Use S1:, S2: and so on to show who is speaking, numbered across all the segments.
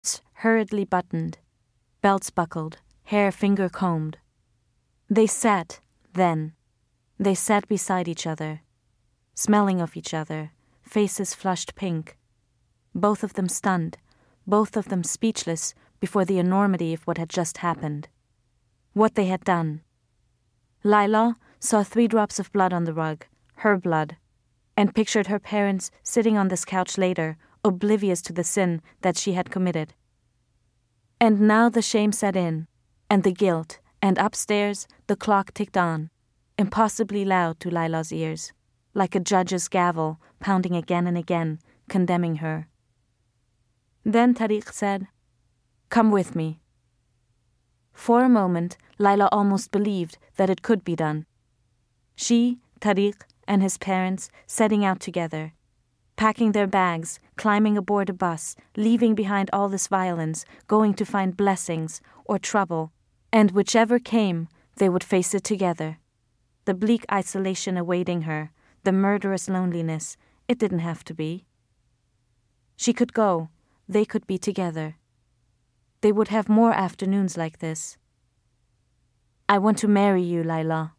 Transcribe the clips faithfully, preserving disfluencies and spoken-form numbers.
S1: hurriedly buttoned, belts buckled, hair finger-combed. They sat, then. They sat beside each other, smelling of each other, faces flushed pink. Both of them stunned, both of them speechless before the enormity of what had just happened. What they had done. Layla saw three drops of blood on the rug, her blood, and pictured her parents sitting on this couch later, oblivious to the sin that she had committed. And now the shame set in, and the guilt, and upstairs the clock ticked on, impossibly loud to Layla's ears, like a judge's gavel pounding again and again, condemning her. Then Tariq said, "Come with me." For a moment, Layla almost believed that it could be done. She, Tariq, and his parents setting out together, packing their bags, climbing aboard a bus, leaving behind all this violence, going to find blessings or trouble, and whichever came, they would face it together. The bleak isolation awaiting her, the murderous loneliness, it didn't have to be. She could go, they could be together. They would have more afternoons like this. "I want to marry you, Layla."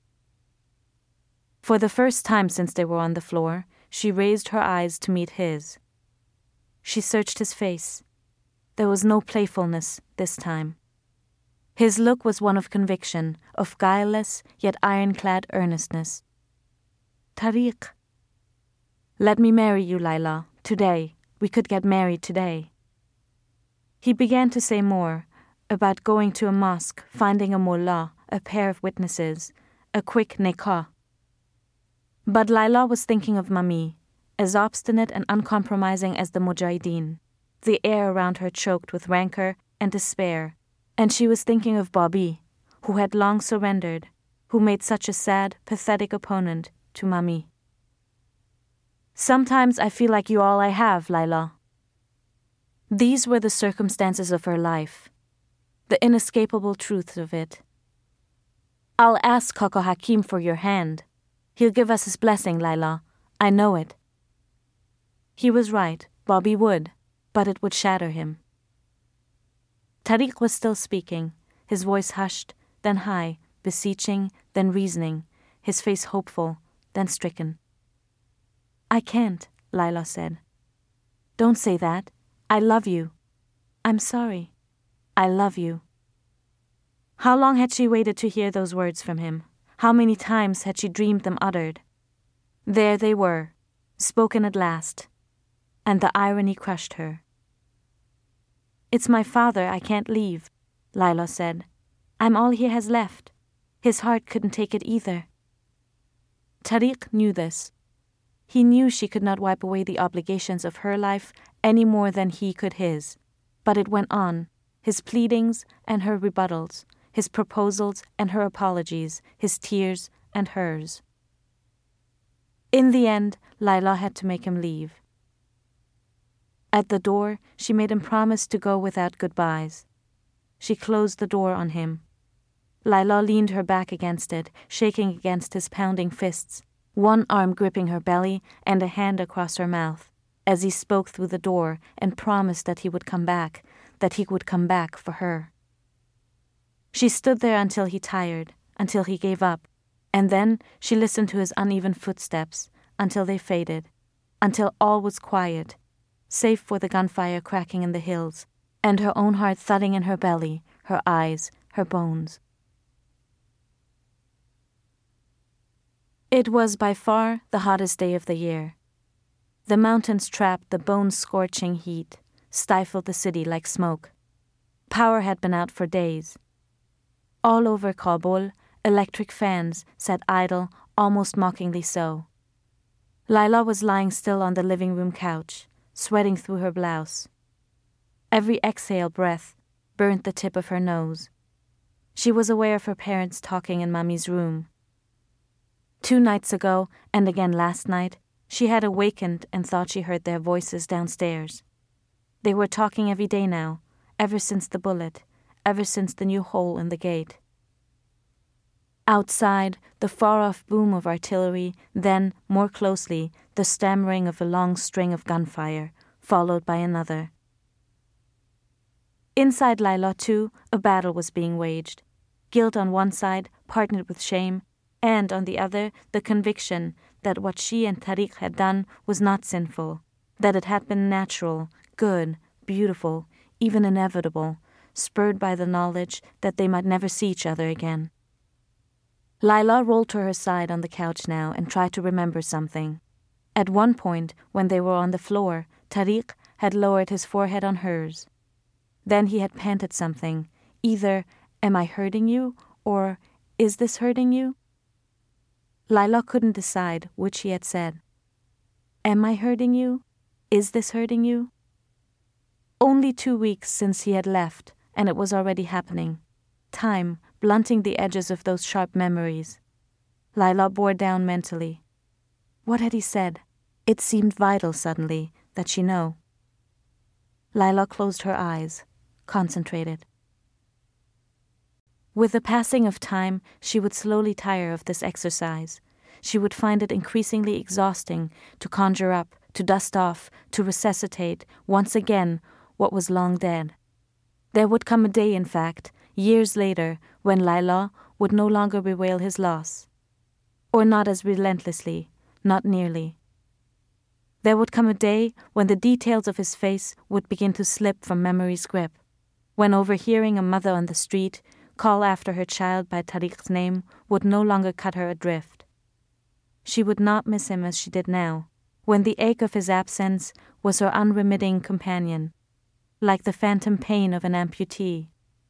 S1: For the first time since they were on the floor, she raised her eyes to meet his. She searched his face. There was no playfulness this time. His look was one of conviction, of guileless yet ironclad earnestness. "Tariq." "Let me marry you, Layla, today. We could get married today." He began to say more, about going to a mosque, finding a mullah, a pair of witnesses, a quick nikah. But Layla was thinking of Mami, as obstinate and uncompromising as the Mujahideen, the air around her choked with rancor and despair, and she was thinking of Bobby, who had long surrendered, who made such a sad, pathetic opponent to Mami. "Sometimes I feel like you all I have, Layla." These were the circumstances of her life, the inescapable truth of it. "I'll ask Kaka Hakim for your hand. He'll give us his blessing, Layla. I know it." He was right, Bobby would, but it would shatter him. Tariq was still speaking, his voice hushed, then high, beseeching, then reasoning, his face hopeful, then stricken. "I can't," Layla said. "Don't say that. I love you. I'm sorry. I love you." How long had she waited to hear those words from him? How many times had she dreamed them uttered? There they were, spoken at last, and the irony crushed her. "It's my father I can't leave," Layla said. "I'm all he has left. His heart couldn't take it either." Tariq knew this. He knew she could not wipe away the obligations of her life any more than he could his, but it went on, his pleadings and her rebuttals, his proposals and her apologies, his tears and hers. In the end, Layla had to make him leave. At the door, she made him promise to go without goodbyes. She closed the door on him. Layla leaned her back against it, shaking against his pounding fists, one arm gripping her belly and a hand across her mouth, as he spoke through the door and promised that he would come back, that he would come back for her. She stood there until he tired, until he gave up, and then she listened to his uneven footsteps until they faded, until all was quiet, save for the gunfire cracking in the hills, and her own heart thudding in her belly, her eyes, her bones. It was by far the hottest day of the year. The mountains trapped the bone-scorching heat, stifled the city like smoke. Power had been out for days. All over Kabul, electric fans sat idle, almost mockingly so. Layla was lying still on the living room couch, sweating through her blouse. Every exhale breath burnt the tip of her nose. She was aware of her parents talking in Mami's room. Two nights ago, and again last night, she had awakened and thought she heard their voices downstairs. They were talking every day now, ever since the bullet, ever since the new hole in the gate. Outside, the far-off boom of artillery, then, more closely, the stammering of a long string of gunfire, followed by another. Inside Layla, too, a battle was being waged. Guilt on one side, partnered with shame, and on the other, the conviction that what she and Tariq had done was not sinful, that it had been natural, good, beautiful, even inevitable, spurred by the knowledge that they might never see each other again. Layla rolled to her side on the couch now and tried to remember something. At one point, when they were on the floor, Tariq had lowered his forehead on hers. Then he had panted something, either, "Am I hurting you?" or "Is this hurting you?" Layla couldn't decide which he had said. "Am I hurting you? Is this hurting you?" Only two weeks since he had left, and it was already happening. Time, blunting the edges of those sharp memories. Layla bore down mentally. What had he said? It seemed vital suddenly that she know. Layla closed her eyes, concentrated. With the passing of time, she would slowly tire of this exercise. She would find it increasingly exhausting to conjure up, to dust off, to resuscitate, once again, what was long dead. There would come a day, in fact, years later, when Layla would no longer bewail his loss. Or not as relentlessly, not nearly. There would come a day when the details of his face would begin to slip from memory's grip, when overhearing a mother on the street call after her child by Tariq's name would no longer cut her adrift. She would not miss him as she did now, when the ache of his absence was her unremitting companion, like the phantom pain of an amputee.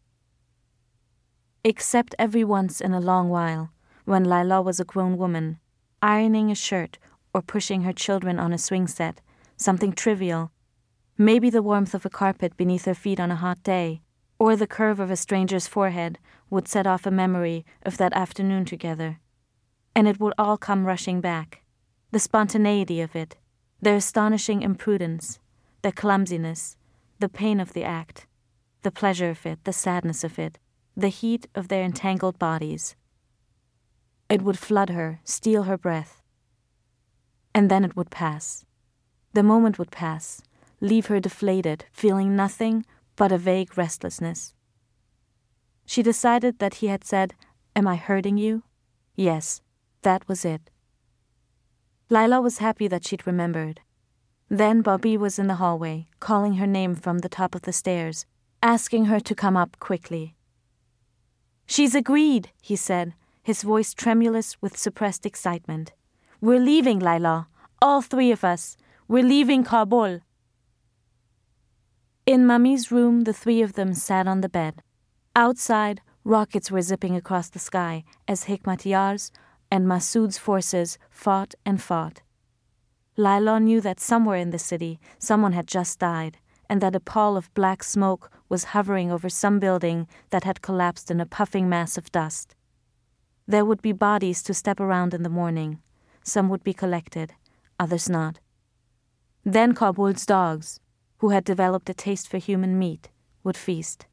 S1: Except every once in a long while, when Layla was a grown woman, ironing a shirt or pushing her children on a swing set, something trivial, maybe the warmth of a carpet beneath her feet on a hot day, or the curve of a stranger's forehead would set off a memory of that afternoon together. And it would all come rushing back. The spontaneity of it, their astonishing imprudence, their clumsiness, the pain of the act, the pleasure of it, the sadness of it, the heat of their entangled bodies. It would flood her, steal her breath. And then it would pass. The moment would pass, leave her deflated, feeling nothing but a vague restlessness. She decided that he had said, "Am I hurting you?" Yes, that was it. Layla was happy that she'd remembered. Then Bobby was in the hallway, calling her name from the top of the stairs, asking her to come up quickly. "She's agreed," he said, his voice tremulous with suppressed excitement. "We're leaving, Layla. All three of us. We're leaving Kabul." In Mami's room, the three of them sat on the bed. Outside, rockets were zipping across the sky as Hekmatyar's and Masood's forces fought and fought. Layla knew that somewhere in the city, someone had just died, and that a pall of black smoke was hovering over some building that had collapsed in a puffing mass of dust. There would be bodies to step around in the morning. Some would be collected, others not. Then Kabul's dogs, who had developed a taste for human meat, would feast.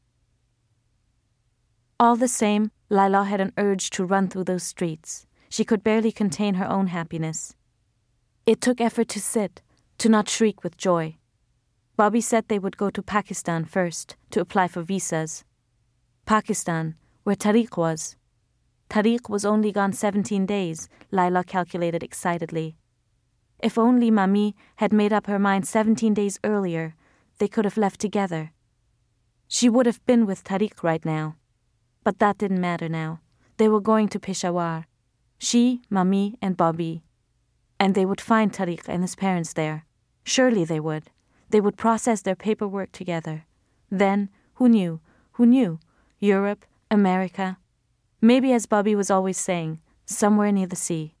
S1: All the same, Layla had an urge to run through those streets. She could barely contain her own happiness. It took effort to sit, to not shriek with joy. Bobby said they would go to Pakistan first, to apply for visas. Pakistan, where Tariq was. Tariq was only gone seventeen days, Layla calculated excitedly. If only Mami had made up her mind seventeen days earlier, they could have left together. She would have been with Tariq right now. But that didn't matter now. They were going to Peshawar. She, Mami, and Bobby. And they would find Tariq and his parents there. Surely they would. They would process their paperwork together. Then, who knew? Who knew? Europe, America. Maybe, as Bobby was always saying, somewhere near the sea.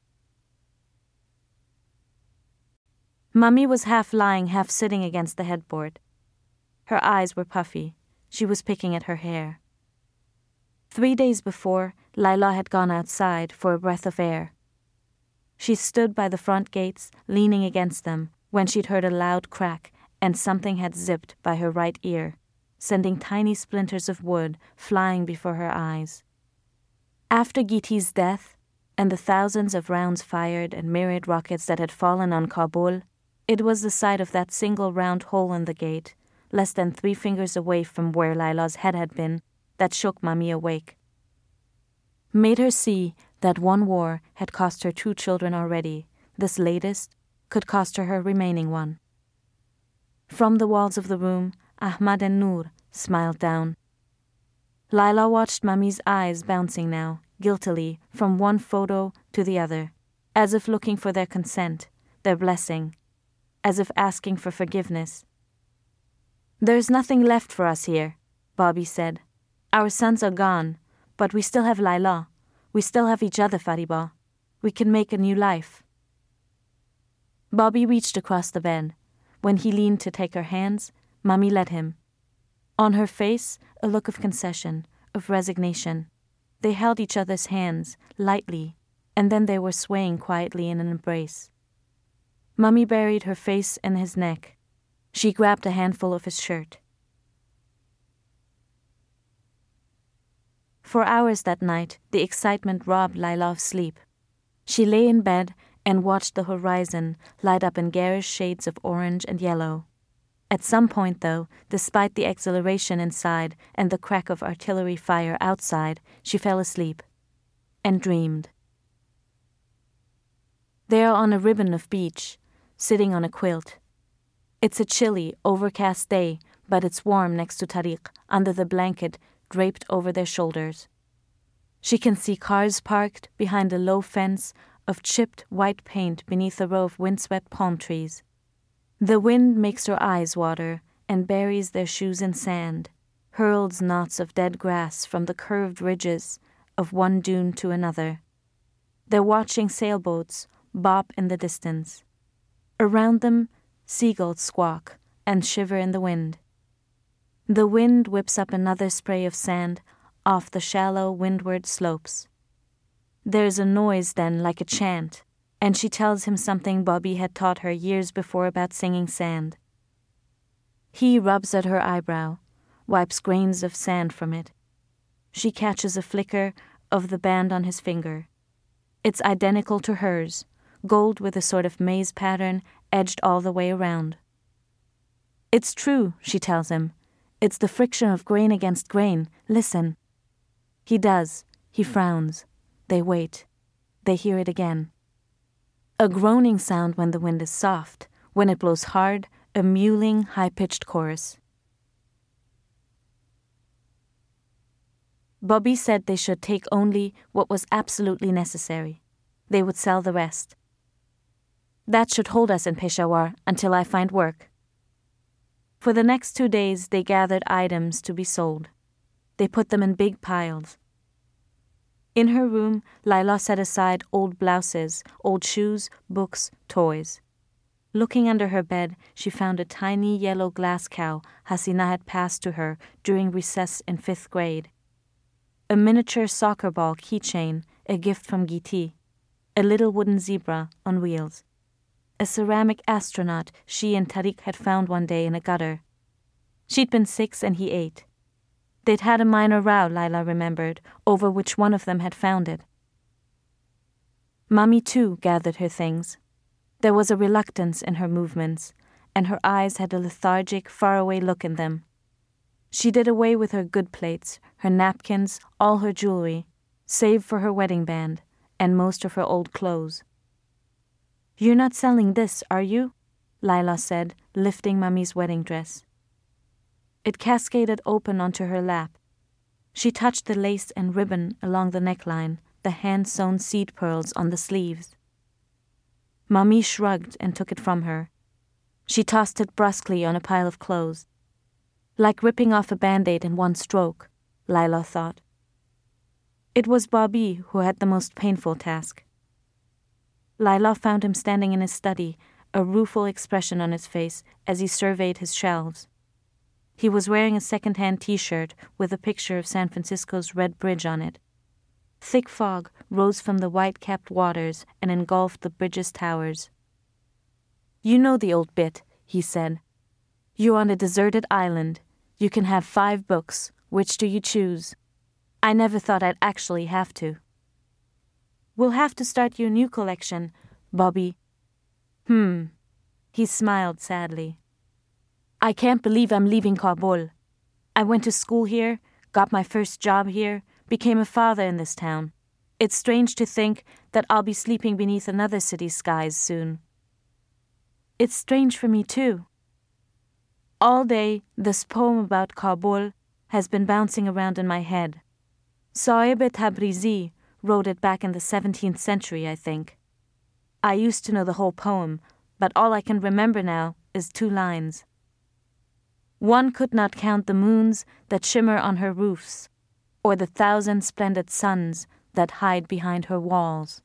S1: Mami was half lying, half sitting against the headboard. Her eyes were puffy. She was picking at her hair. Three days before, Layla had gone outside for a breath of air. She stood by the front gates, leaning against them, when she'd heard a loud crack and something had zipped by her right ear, sending tiny splinters of wood flying before her eyes. After Giti's death, and the thousands of rounds fired and myriad rockets that had fallen on Kabul, it was the sight of that single round hole in the gate, less than three fingers away from where Laila's head had been, that shook Mami awake. Made her see that one war had cost her two children already. This latest could cost her her remaining one. From the walls of the room, Ahmad and Noor smiled down. Laila watched Mami's eyes bouncing now, guiltily, from one photo to the other, as if looking for their consent, their blessing, as if asking for forgiveness. "There's nothing left for us here," Bobby said. "Our sons are gone, but we still have Laila. We still have each other, Fariba. We can make a new life." Bobby reached across the bed. When he leaned to take her hands, Mami let him. On her face, a look of concession, of resignation. They held each other's hands, lightly, and then they were swaying quietly in an embrace. Mami buried her face in his neck. She grabbed a handful of his shirt. For hours that night, the excitement robbed Laila of sleep. She lay in bed and watched the horizon light up in garish shades of orange and yellow. At some point, though, despite the exhilaration inside and the crack of artillery fire outside, she fell asleep and dreamed. They are on a ribbon of beach, sitting on a quilt. It's a chilly, overcast day, but it's warm next to Tariq, under the blanket draped over their shoulders. She can see cars parked behind a low fence of chipped white paint beneath a row of windswept palm trees. The wind makes her eyes water and buries their shoes in sand, hurls knots of dead grass from the curved ridges of one dune to another. They're watching sailboats bop in the distance. Around them, seagulls squawk and shiver in the wind. The wind whips up another spray of sand off the shallow windward slopes. There's a noise then like a chant, and she tells him something Bobby had taught her years before about singing sand. He rubs at her eyebrow, wipes grains of sand from it. She catches a flicker of the band on his finger. It's identical to hers, gold with a sort of maze pattern edged all the way around. "It's true," she tells him. "It's the friction of grain against grain. Listen." He does. He frowns. They wait. They hear it again. A groaning sound when the wind is soft. When it blows hard, a mewling, high-pitched chorus. Bobby said they should take only what was absolutely necessary. They would sell the rest. "That should hold us in Peshawar until I find work." For the next two days, they gathered items to be sold. They put them in big piles. In her room, Laila set aside old blouses, old shoes, books, toys. Looking under her bed, she found a tiny yellow glass cow Hasina had passed to her during recess in fifth grade. A miniature soccer ball keychain, a gift from Giti. A little wooden zebra on wheels. A ceramic astronaut she and Tariq had found one day in a gutter. She'd been six and he eight. They'd had a minor row, Laila remembered, over which one of them had found it. Mami, too, gathered her things. There was a reluctance in her movements, and her eyes had a lethargic, faraway look in them. She did away with her good plates, her napkins, all her jewelry, save for her wedding band, and most of her old clothes. "You're not selling this, are you?" Laila said, lifting Mami's wedding dress. It cascaded open onto her lap. She touched the lace and ribbon along the neckline, the hand-sewn seed pearls on the sleeves. Mami shrugged and took it from her. She tossed it brusquely on a pile of clothes. Like ripping off a Band-Aid in one stroke, Laila thought. It was Bobby who had the most painful task. Laila found him standing in his study, a rueful expression on his face as he surveyed his shelves. He was wearing a second-hand T-shirt with a picture of San Francisco's Red Bridge on it. Thick fog rose from the white-capped waters and engulfed the bridge's towers. "You know the old bit," he said. "You're on a deserted island. You can have five books. Which do you choose? I never thought I'd actually have to." "We'll have to start your new collection, Bobby." Hmm. He smiled sadly. I can't believe I'm leaving Kabul. I went to school here, got my first job here, became a father in this town. It's strange to think that I'll be sleeping beneath another city's skies soon. It's strange for me too. All day, this poem about Kabul has been bouncing around in my head. Sahib-e Tabrizi wrote it back in the seventeenth century, I think. I used to know the whole poem, but all I can remember now is two lines. One could not count the moons that shimmer on her roofs, or the thousand splendid suns that hide behind her walls.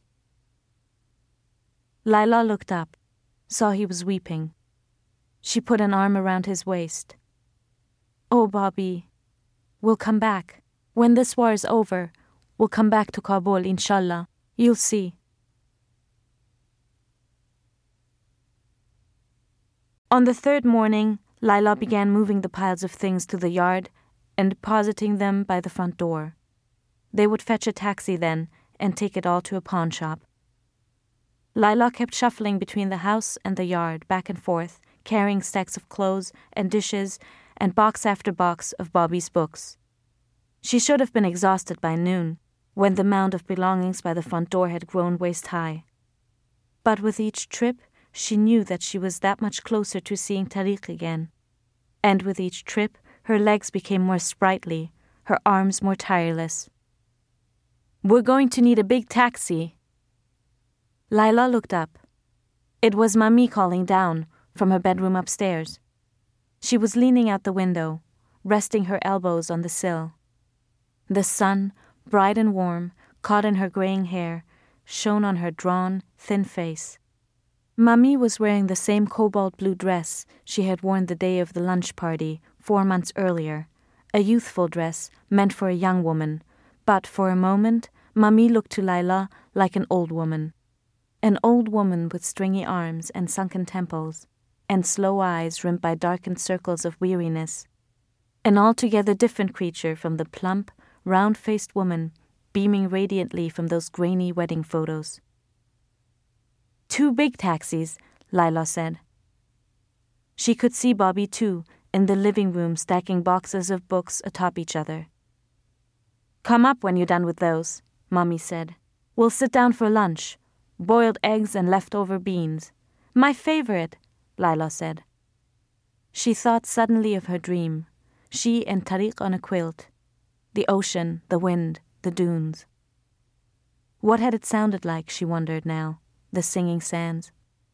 S1: Layla looked up, saw he was weeping. She put an arm around his waist. Oh, Bobby, we'll come back. When this war is over, we'll come back to Kabul, inshallah. You'll see. On the third morning, Layla began moving the piles of things to the yard and depositing them by the front door. They would fetch a taxi then and take it all to a pawn shop. Layla kept shuffling between the house and the yard, back and forth, carrying stacks of clothes and dishes and box after box of Bobby's books. She should have been exhausted by noon, when the mound of belongings by the front door had grown waist-high. But with each trip, she knew that she was that much closer to seeing Tariq again. And with each trip, her legs became more sprightly, her arms more tireless. We're going to need a big taxi. Layla looked up. It was Mami calling down from her bedroom upstairs. She was leaning out the window, resting her elbows on the sill. The sun, bright and warm, caught in her graying hair, shone on her drawn, thin face. Mami was wearing the same cobalt blue dress she had worn the day of the lunch party four months earlier, a youthful dress meant for a young woman, but for a moment Mami looked to Layla like an old woman. An old woman with stringy arms and sunken temples, and slow eyes rimmed by darkened circles of weariness. An altogether different creature from the plump, round-faced woman beaming radiantly from those grainy wedding photos. Two big taxis, Layla said. She could see Bobby, too, in the living room stacking boxes of books atop each other. Come up when you're done with those, Mommy said. We'll sit down for lunch. Boiled eggs and leftover beans. My favorite, Layla said. She thought suddenly of her dream. She and Tariq on a quilt. The ocean, the wind, the dunes. What had it sounded like, she wondered now, the singing sands?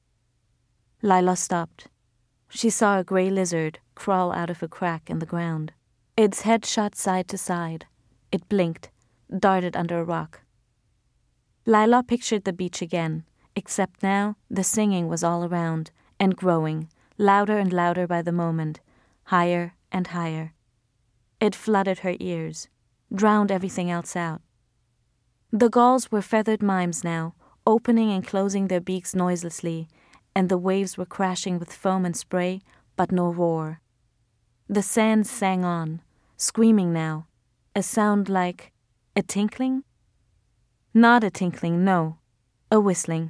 S1: Layla stopped. She saw a grey lizard crawl out of a crack in the ground. Its head shot side to side. It blinked, darted under a rock. Layla pictured the beach again, except now the singing was all around, and growing, louder and louder by the moment, higher and higher. It flooded her ears, drowned everything else out. The gulls were feathered mimes now, opening and closing their beaks noiselessly, and the waves were crashing with foam and spray, but no roar. The sands sang on, screaming now, a sound like a tinkling? Not a tinkling, no, a whistling.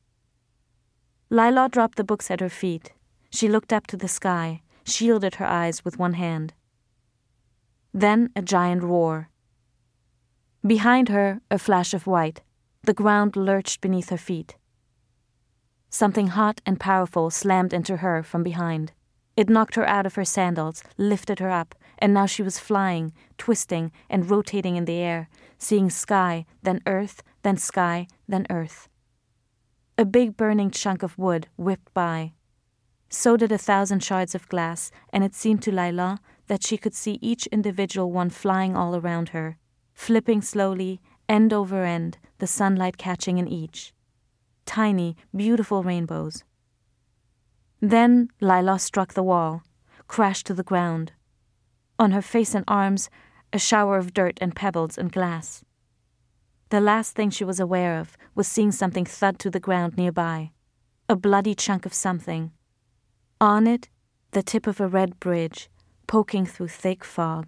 S1: Layla dropped the books at her feet. She looked up to the sky, shielded her eyes with one hand. Then a giant roar. Behind her, a flash of white. The ground lurched beneath her feet. Something hot and powerful slammed into her from behind. It knocked her out of her sandals, lifted her up, and now she was flying, twisting and rotating in the air, seeing sky, then earth, then sky, then earth. A big burning chunk of wood whipped by. So did a thousand shards of glass, and it seemed to Layla that she could see each individual one flying all around her, flipping slowly, end over end, the sunlight catching in each. Tiny, beautiful rainbows. Then Layla struck the wall, crashed to the ground. On her face and arms, a shower of dirt and pebbles and glass. The last thing she was aware of was seeing something thud to the ground nearby, a bloody chunk of something. On it, the tip of a red bridge, poking through thick fog.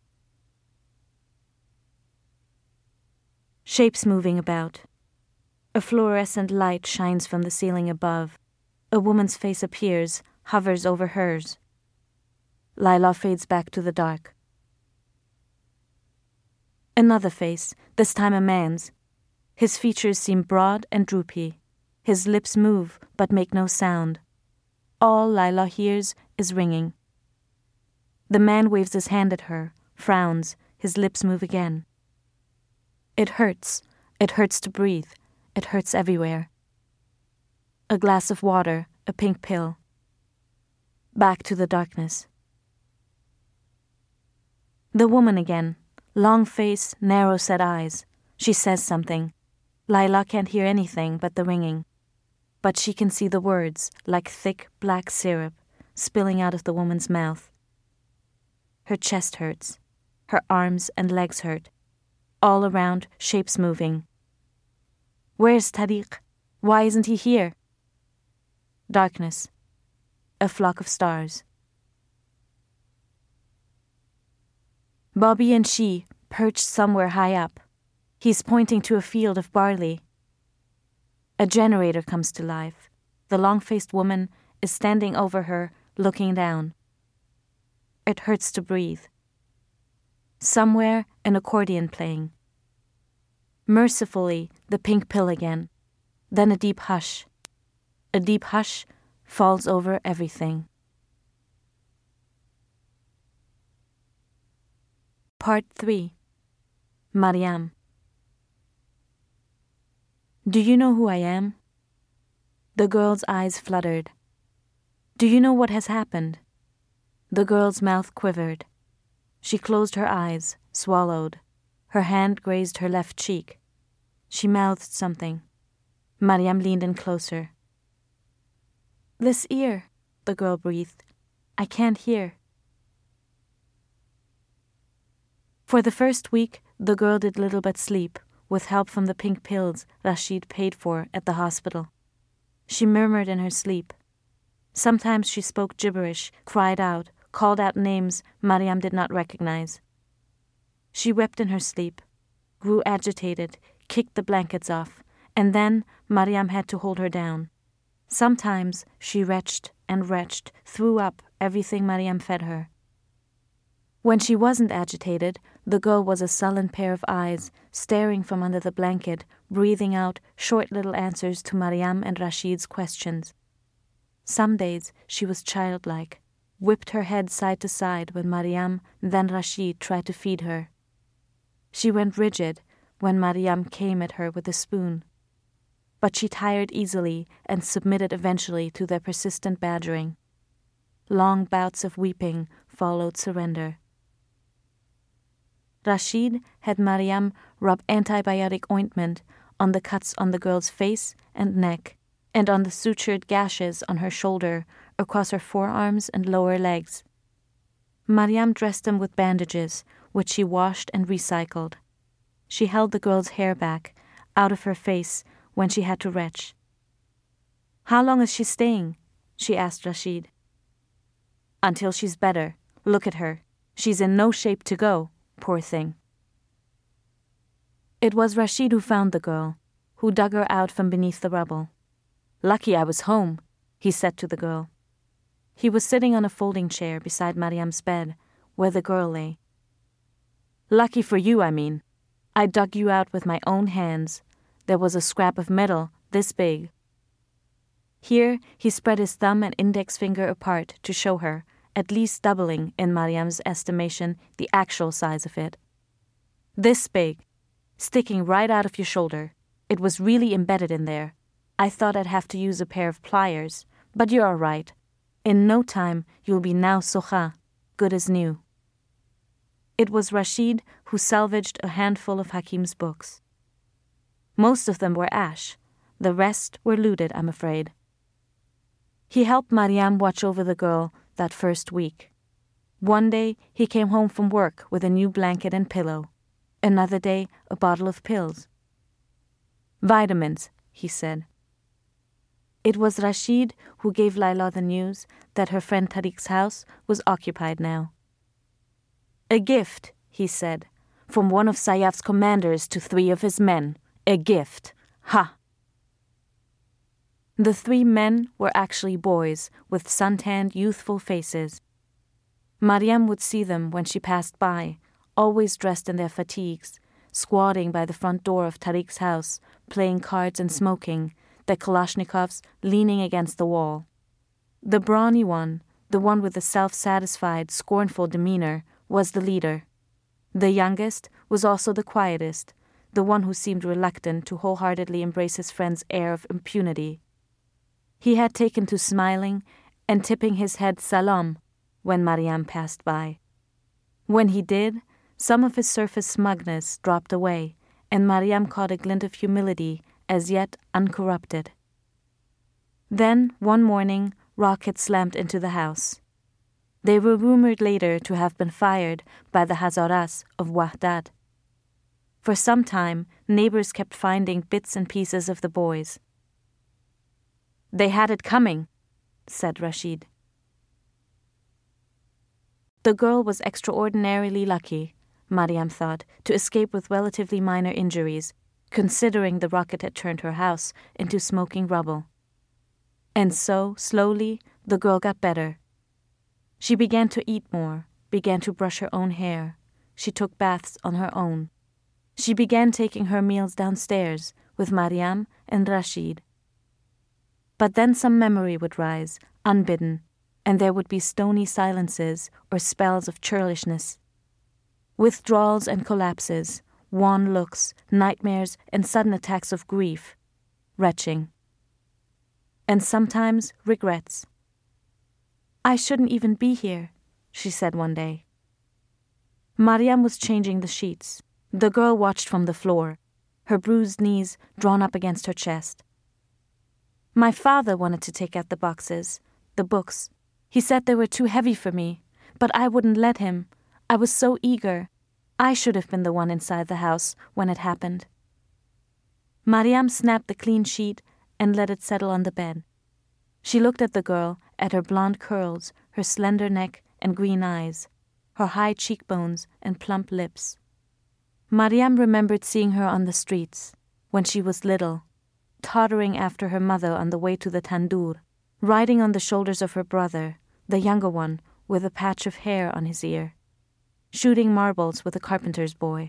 S1: Shapes moving about. A fluorescent light shines from the ceiling above. A woman's face appears, hovers over hers. Layla fades back to the dark. Another face, this time a man's. His features seem broad and droopy. His lips move but make no sound. All Layla hears is ringing. The man waves his hand at her, frowns, his lips move again. It hurts. It hurts to breathe. It hurts everywhere. A glass of water, a pink pill. Back to the darkness. The woman again. Long face, narrow-set eyes. She says something. Layla can't hear anything but the ringing. But she can see the words, like thick black syrup, spilling out of the woman's mouth. Her chest hurts. Her arms and legs hurt. All around, shapes moving. Where's Tariq? Why isn't he here? Darkness. A flock of stars. Bobby and she, perched somewhere high up. He's pointing to a field of barley. A generator comes to life. The long-faced woman is standing over her, looking down. It hurts to breathe. Somewhere, an accordion playing. Mercifully, the pink pill again. Then a deep hush. A deep hush falls over everything. Part three. Mariam. Do you know who I am? The girl's eyes fluttered. Do you know what has happened? The girl's mouth quivered. She closed her eyes, swallowed. Her hand grazed her left cheek. She mouthed something. Mariam leaned in closer. This ear, the girl breathed. I can't hear. For the first week, the girl did little but sleep, with help from the pink pills Rashid paid for at the hospital. She murmured in her sleep. Sometimes she spoke gibberish, cried out, called out names Mariam did not recognize. She wept in her sleep, grew agitated, kicked the blankets off, and then Mariam had to hold her down. Sometimes she retched and retched, threw up everything Mariam fed her. When she wasn't agitated, the girl was a sullen pair of eyes, staring from under the blanket, breathing out short little answers to Mariam and Rashid's questions. Some days she was childlike, whipped her head side to side when Mariam, then Rashid, tried to feed her. She went rigid when Mariam came at her with a spoon. But she tired easily and submitted eventually to their persistent badgering. Long bouts of weeping followed surrender. Rashid had Mariam rub antibiotic ointment on the cuts on the girl's face and neck, and on the sutured gashes on her shoulder, across her forearms and lower legs. Mariam dressed them with bandages, which she washed and recycled. She held the girl's hair back, out of her face, when she had to retch. How long is she staying? She asked Rashid. Until she's better. Look at her. She's in no shape to go. Poor thing. It was Rashid who found the girl, who dug her out from beneath the rubble. Lucky I was home, he said to the girl. He was sitting on a folding chair beside Mariam's bed, where the girl lay. Lucky for you, I mean. I dug you out with my own hands. There was a scrap of metal this big. Here he spread his thumb and index finger apart to show her, at least doubling, in Mariam's estimation, the actual size of it. This big, sticking right out of your shoulder. It was really embedded in there. I thought I'd have to use a pair of pliers, but you're all right. In no time, you'll be now socha, good as new. It was Rashid who salvaged a handful of Hakim's books. Most of them were ash. The rest were looted, I'm afraid. He helped Mariam watch over the girl that first week. One day, he came home from work with a new blanket and pillow. Another day, a bottle of pills. Vitamins, he said. It was Rashid who gave Layla the news that her friend Tariq's house was occupied now. A gift, he said, from one of Sayaf's commanders to three of his men. A gift. Ha! The three men were actually boys with suntanned, youthful faces. Mariam would see them when she passed by, always dressed in their fatigues, squatting by the front door of Tariq's house, playing cards and smoking, their Kalashnikovs leaning against the wall. The brawny one, the one with the self-satisfied, scornful demeanor, was the leader. The youngest was also the quietest, the one who seemed reluctant to wholeheartedly embrace his friend's air of impunity. He had taken to smiling and tipping his head salam when Mariam passed by. When he did, some of his surface smugness dropped away, and Mariam caught a glint of humility as yet uncorrupted. Then, one morning, rockets slammed into the house. They were rumored later to have been fired by the Hazaras of Wahdat. For some time, neighbors kept finding bits and pieces of the boys. "They had it coming," said Rashid. The girl was extraordinarily lucky, Mariam thought, to escape with relatively minor injuries, considering the rocket had turned her house into smoking rubble. And so, slowly, the girl got better. She began to eat more, began to brush her own hair. She took baths on her own. She began taking her meals downstairs with Mariam and Rashid. But then some memory would rise, unbidden, and there would be stony silences or spells of churlishness. Withdrawals and collapses, wan looks, nightmares, and sudden attacks of grief, retching. And sometimes regrets. "I shouldn't even be here," she said one day. Mariam was changing the sheets. The girl watched from the floor, her bruised knees drawn up against her chest. "My father wanted to take out the boxes, the books. He said they were too heavy for me, but I wouldn't let him. I was so eager. I should have been the one inside the house when it happened." Mariam snapped the clean sheet and let it settle on the bed. She looked at the girl, at her blonde curls, her slender neck and green eyes, her high cheekbones and plump lips. Mariam remembered seeing her on the streets, when she was little, tottering after her mother on the way to the tandoor, riding on the shoulders of her brother, the younger one, with a patch of hair on his ear, shooting marbles with a carpenter's boy.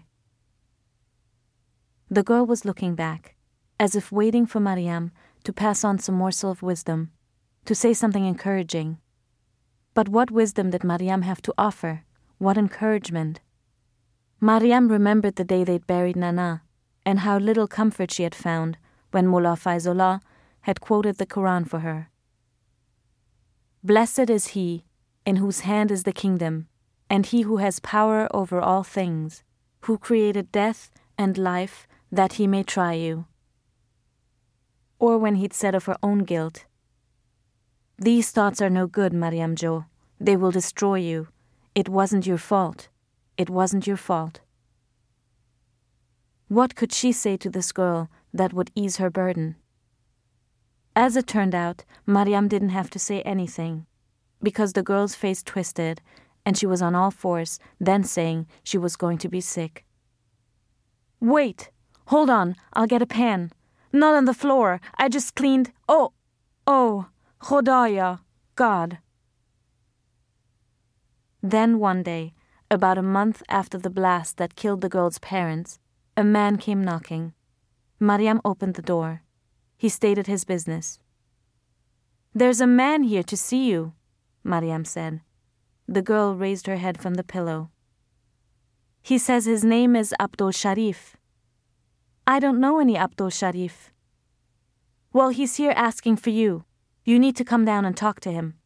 S1: The girl was looking back, as if waiting for Mariam to pass on some morsel of wisdom, to say something encouraging. But what wisdom did Mariam have to offer? What encouragement? Mariam remembered the day they'd buried Nana, and how little comfort she had found when Mullah Faizullah had quoted the Quran for her. "Blessed is he in whose hand is the kingdom, and he who has power over all things, who created death and life that he may try you." Or when he'd said of her own guilt, "These thoughts are no good, Mariam Jo. They will destroy you. It wasn't your fault. It wasn't your fault." What could she say to this girl that would ease her burden? As it turned out, Mariam didn't have to say anything, because the girl's face twisted, and she was on all fours, then saying she was going to be sick. "Wait! Hold on, I'll get a pan. Not on the floor, I just cleaned... Oh! Oh! Khodaya! God!" Then one day, about a month after the blast that killed the girl's parents, a man came knocking. Mariam opened the door. He stated his business. "There's a man here to see you," Mariam said. The girl raised her head from the pillow. "He says his name is Abdul Sharif." "I don't know any Abdul Sharif." "Well, he's here asking for you. You need to come down and talk to him."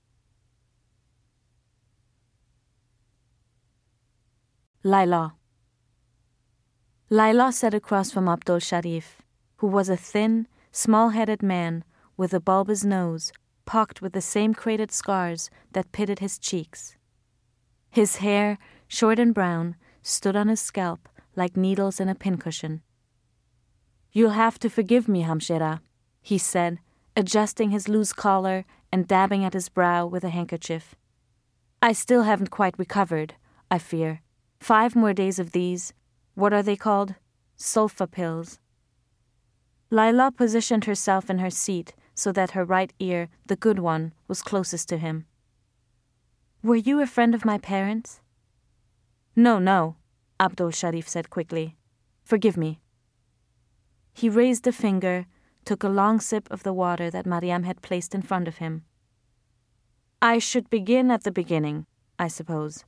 S1: Layla. Layla sat across from Abdul Sharif, who was a thin, small-headed man with a bulbous nose, pocked with the same crated scars that pitted his cheeks. His hair, short and brown, stood on his scalp like needles in a pincushion. "You'll have to forgive me, Hamshera," he said, adjusting his loose collar and dabbing at his brow with a handkerchief. "I still haven't quite recovered, I fear. Five more days of these, what are they called? Sulfa pills." Layla positioned herself in her seat so that her right ear, the good one, was closest to him. Were you a friend of my parents? No, no, Abdul Sharif said quickly. Forgive me. He raised a finger, took a long sip of the water that Mariam had placed in front of him. I should begin at the beginning, I suppose.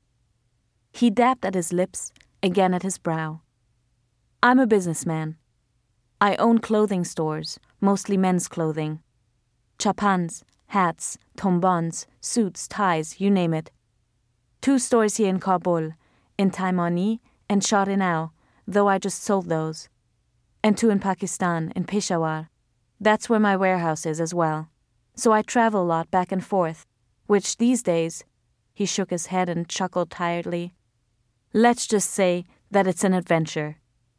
S1: He dabbed at his lips, again at his brow. I'm a businessman. I own clothing stores, mostly men's clothing. Chapans, hats, tombons, suits, ties, you name it. Two stores here in Kabul, in Taimani and Sharinau, though I just sold those. And two in Pakistan, in Peshawar. That's where my warehouse is as well. So I travel a lot back and forth, which these days, he shook his head and chuckled tiredly, let's just say that it's an adventure.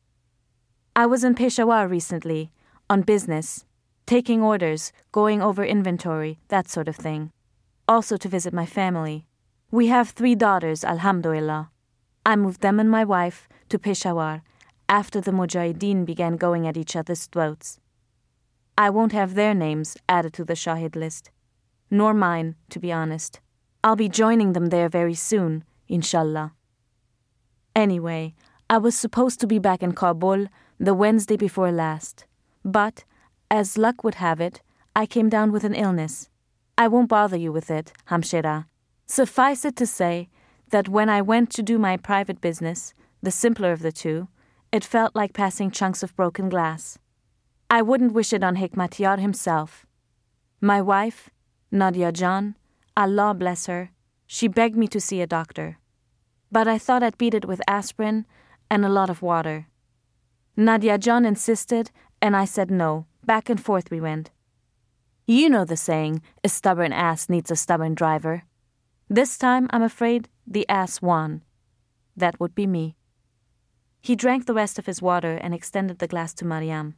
S1: I was in Peshawar recently, on business, taking orders, going over inventory, that sort of thing. Also to visit my family. We have three daughters, alhamdulillah. I moved them and my wife to Peshawar after the Mujahideen began going at each other's throats. I won't have their names added to the Shahid list. Nor mine, to be honest. I'll be joining them there very soon, inshallah. Anyway, I was supposed to be back in Kabul the Wednesday before last, but, as luck would have it, I came down with an illness. I won't bother you with it, Hamshira. Suffice it to say that when I went to do my private business, the simpler of the two, it felt like passing chunks of broken glass. I wouldn't wish it on Hikmatyar himself. My wife, Nadia Jan, Allah bless her, she begged me to see a doctor. But I thought I'd beat it with aspirin and a lot of water. Nadia Jan insisted, and I said no. Back and forth we went. You know the saying, a stubborn ass needs a stubborn driver. This time, I'm afraid, the ass won. That would be me. He drank the rest of his water and extended the glass to Mariam.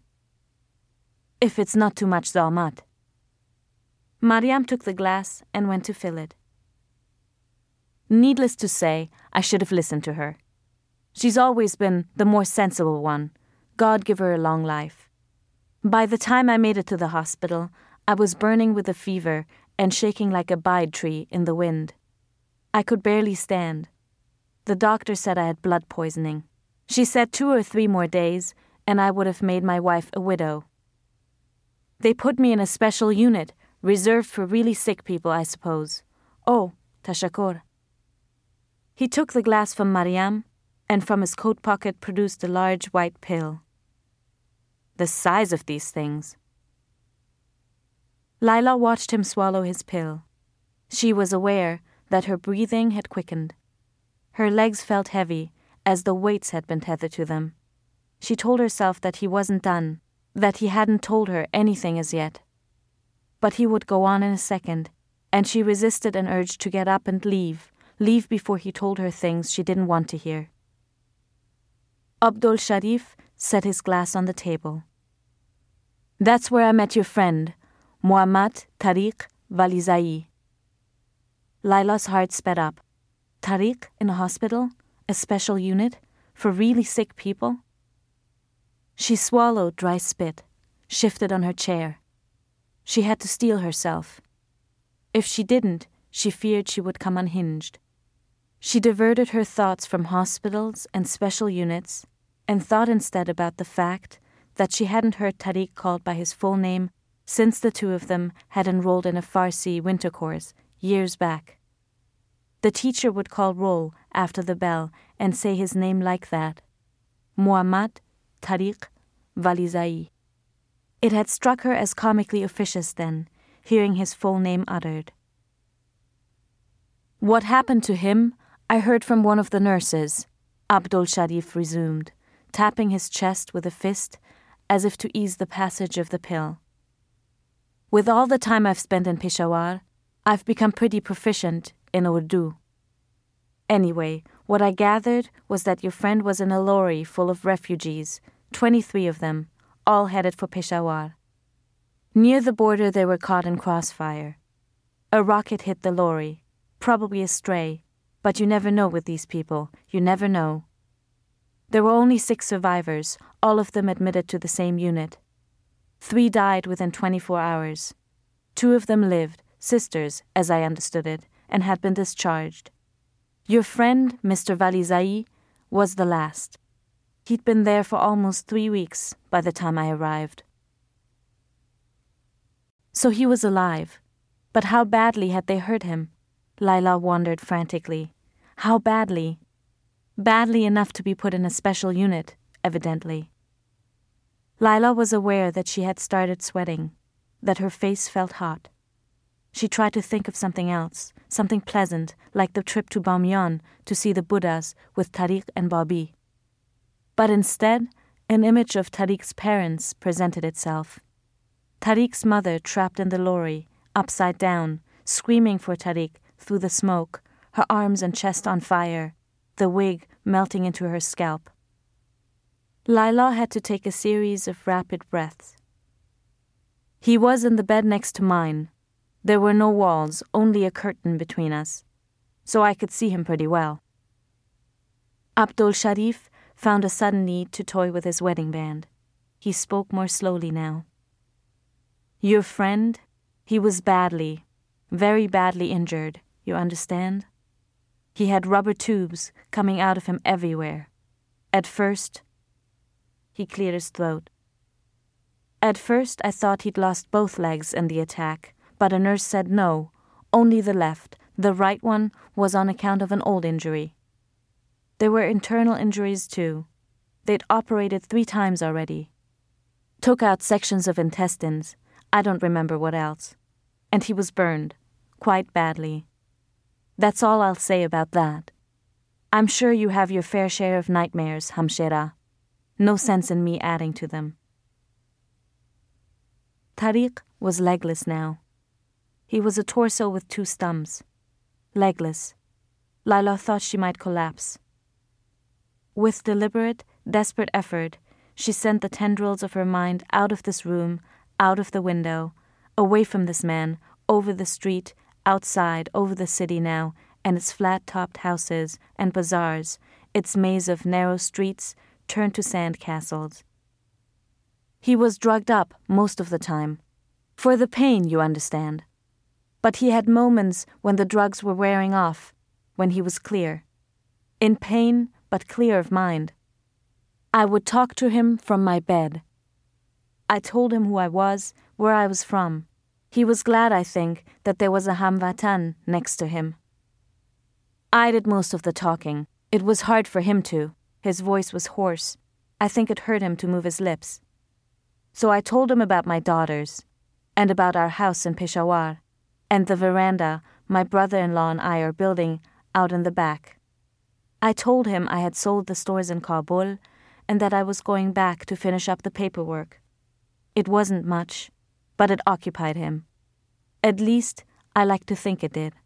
S1: If it's not too much, Zalmat. Mariam took the glass and went to fill it. Needless to say, I should have listened to her. She's always been the more sensible one. God give her a long life. By the time I made it to the hospital, I was burning with a fever and shaking like a bide tree in the wind. I could barely stand. The doctor said I had blood poisoning. She said two or three more days, and I would have made my wife a widow. They put me in a special unit, reserved for really sick people, I suppose. Oh, tashakur. He took the glass from Mariam, and from his coat pocket produced a large white pill. The size of these things. Laila watched him swallow his pill. She was aware that her breathing had quickened. Her legs felt heavy, as though weights had been tethered to them. She told herself that he wasn't done, that he hadn't told her anything as yet. But he would go on in a second, and she resisted an urge to get up and leave, leave before he told her things she didn't want to hear. Abdul Sharif set his glass on the table. That's where I met your friend, Muhammad Tariq Valizai. Laila's heart sped up. Tariq in a hospital? A special unit? For really sick people? She swallowed dry spit, shifted on her chair. She had to steel herself. If she didn't, she feared she would come unhinged. She diverted her thoughts from hospitals and special units and thought instead about the fact that she hadn't heard Tariq called by his full name since the two of them had enrolled in a Farsi winter course years back. The teacher would call roll after the bell and say his name like that, Muhammad Tariq Valizai. It had struck her as comically officious then, hearing his full name uttered. What happened to him, I heard from one of the nurses, Abdul Sharif resumed, tapping his chest with a fist as if to ease the passage of the pill. With all the time I've spent in Peshawar, I've become pretty proficient in Urdu. Anyway, what I gathered was that your friend was in a lorry full of refugees, twenty-three of them, all headed for Peshawar. Near the border they were caught in crossfire. A rocket hit the lorry, probably a stray, but you never know with these people, you never know. There were only six survivors, all of them admitted to the same unit. Three died within twenty-four hours. Two of them lived, sisters, as I understood it, and had been discharged. Your friend, Mister Valizai, was the last. He'd been there for almost three weeks by the time I arrived. So he was alive. But how badly had they hurt him? Laila wondered frantically. How badly? Badly enough to be put in a special unit, evidently. Laila was aware that she had started sweating, that her face felt hot. She tried to think of something else, something pleasant, like the trip to Bamiyan to see the Buddhas with Tariq and Bobby. But instead, an image of Tariq's parents presented itself. Tariq's mother trapped in the lorry, upside down, screaming for Tariq through the smoke, her arms and chest on fire, the wig melting into her scalp. Laila had to take a series of rapid breaths. He was in the bed next to mine. There were no walls, only a curtain between us, so I could see him pretty well. Abdul Sharif found a sudden need to toy with his wedding band. He spoke more slowly now. Your friend, he was badly, very badly injured, you understand? He had rubber tubes coming out of him everywhere. At first, he cleared his throat. At first, I thought he'd lost both legs in the attack, but a nurse said no, only the left. The right one was on account of an old injury. There were internal injuries too. They'd operated three times already. Took out sections of intestines. I don't remember what else. And he was burned, quite badly. That's all I'll say about that. I'm sure you have your fair share of nightmares, Hamshera. No sense in me adding to them. Tariq was legless now. He was a torso with two stumps. Legless. Laila thought she might collapse. With deliberate, desperate effort, she sent the tendrils of her mind out of this room, out of the window, away from this man, over the street, outside, over the city now, and its flat-topped houses and bazaars, its maze of narrow streets turned to sand castles. He was drugged up most of the time. For the pain, you understand. But he had moments when the drugs were wearing off, when he was clear. In pain, but clear of mind. I would talk to him from my bed. I told him who I was, where I was from. He was glad, I think, that there was a Hamvatan next to him. I did most of the talking. It was hard for him to. His voice was hoarse. I think it hurt him to move his lips. So I told him about my daughters, and about our house in Peshawar, and the veranda my brother-in-law and I are building out in the back. I told him I had sold the stores in Kabul, and that I was going back to finish up the paperwork. It wasn't much, but it occupied him. At least, I like to think it did.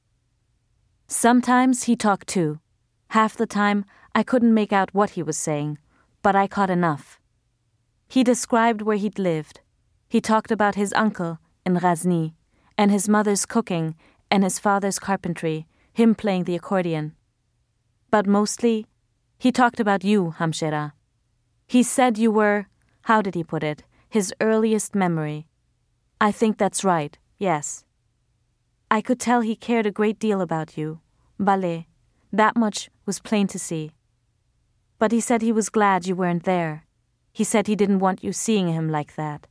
S1: Sometimes he talked too. Half the time, I couldn't make out what he was saying, but I caught enough. He described where he'd lived. He talked about his uncle in Ghazni, and his mother's cooking, and his father's carpentry, him playing the accordion. But mostly, he talked about you, Hamshera. He said you were, how did he put it, his earliest memory. I think that's right, yes. I could tell he cared a great deal about you. Balé, that much was plain to see. But he said he was glad you weren't there. He said he didn't want you seeing him like that.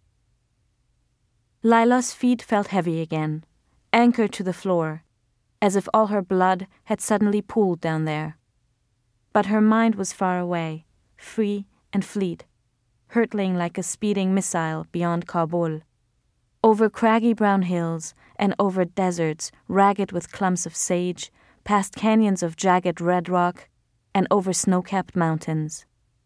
S1: Laila's feet felt heavy again, anchored to the floor, as if all her blood had suddenly pooled down there. But her mind was far away, free and fleet, hurtling like a speeding missile beyond Kabul, over craggy brown hills and over deserts ragged with clumps of sage, past canyons of jagged red rock, and over snow-capped mountains.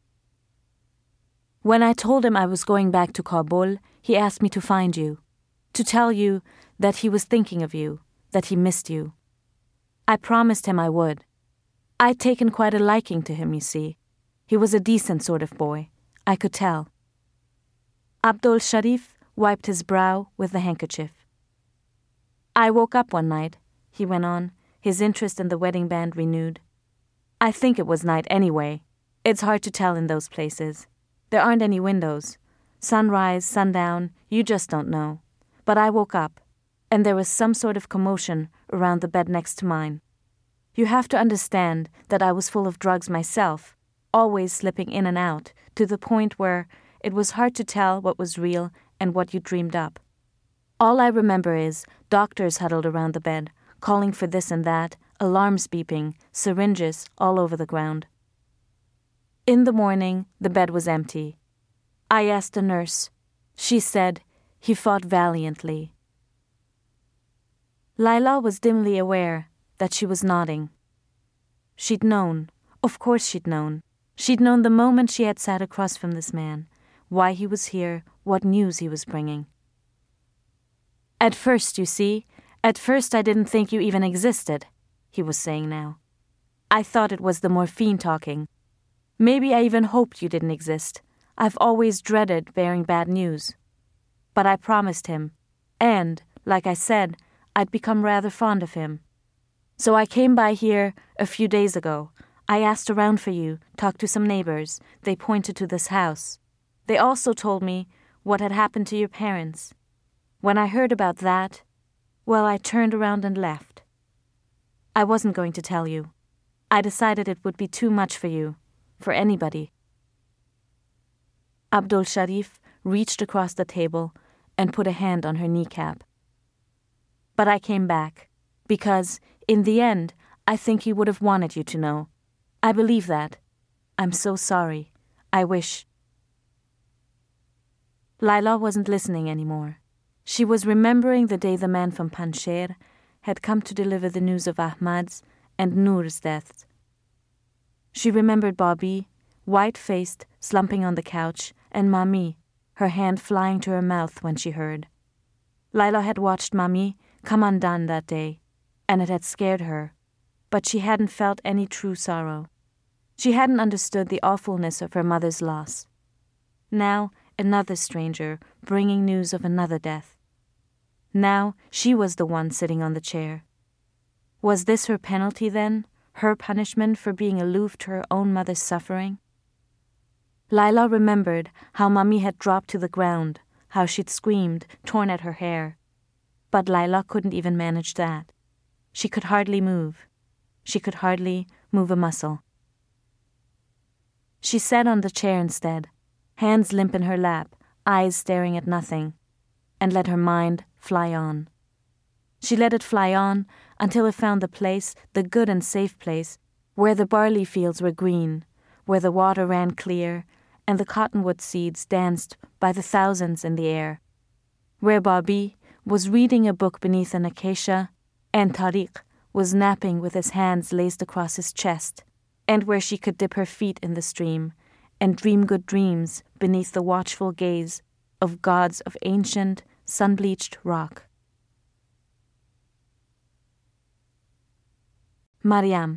S1: When I told him I was going back to Kabul, he asked me to find you, to tell you that he was thinking of you, that he missed you. I promised him I would. I'd taken quite a liking to him, you see. He was a decent sort of boy. I could tell. Abdul Sharif wiped his brow with the handkerchief. I woke up one night, he went on, his interest in the wedding band renewed. I think it was night anyway. It's hard to tell in those places. There aren't any windows. Sunrise, sundown, you just don't know. But I woke up, and there was some sort of commotion around the bed next to mine. You have to understand that I was full of drugs myself, always slipping in and out, to the point where it was hard to tell what was real and what you dreamed up. All I remember is doctors huddled around the bed, calling for this and that, alarms beeping, syringes all over the ground. In the morning, the bed was empty. I asked a nurse. She said, "He fought valiantly." Laila was dimly aware that she was nodding. She'd known, of course she'd known. She'd known the moment she had sat across from this man, why he was here, what news he was bringing. "At first, you see, at first I didn't think you even existed," he was saying now. "I thought it was the morphine talking. Maybe I even hoped you didn't exist. I've always dreaded bearing bad news. But I promised him, and, like I said, I'd become rather fond of him. So I came by here a few days ago. I asked around for you, talked to some neighbors. They pointed to this house. They also told me what had happened to your parents. When I heard about that, well, I turned around and left. I wasn't going to tell you. I decided it would be too much for you, for anybody." Abdul Sharif reached across the table and put a hand on her kneecap. "But I came back, because, in the end, I think he would have wanted you to know. I believe that. I'm so sorry. I wish..." Laila wasn't listening anymore. She was remembering the day the man from Panjshir had come to deliver the news of Ahmad's and Noor's deaths. She remembered Bobby, white-faced, slumping on the couch, and Mami, her hand flying to her mouth when she heard. Laila had watched Mami come undone that day, and it had scared her, but she hadn't felt any true sorrow. She hadn't understood the awfulness of her mother's loss. Now, another stranger bringing news of another death. Now, she was the one sitting on the chair. Was this her penalty then, her punishment for being aloof to her own mother's suffering? Laila remembered how Mami had dropped to the ground, how she'd screamed, torn at her hair. But Laila couldn't even manage that. She could hardly move. She could hardly move a muscle. She sat on the chair instead, hands limp in her lap, eyes staring at nothing, and let her mind fly on. She let it fly on until it found the place, the good and safe place, where the barley fields were green, where the water ran clear, and the cottonwood seeds danced by the thousands in the air, where Bobby was reading a book beneath an acacia, and Tariq was napping with his hands laced across his chest, and where she could dip her feet in the stream and dream good dreams beneath the watchful gaze of gods of ancient, sun-bleached rock. Mariam.